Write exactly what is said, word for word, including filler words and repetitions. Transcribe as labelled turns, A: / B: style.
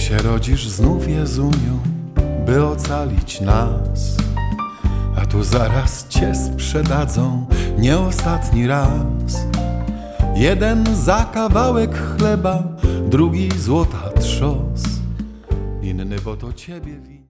A: się rodzisz znów, Jezuniu, by ocalić nas, a tu zaraz cię sprzedadzą nie ostatni raz. Jeden za kawałek chleba, drugi złota trzos, inny bo to ciebie win.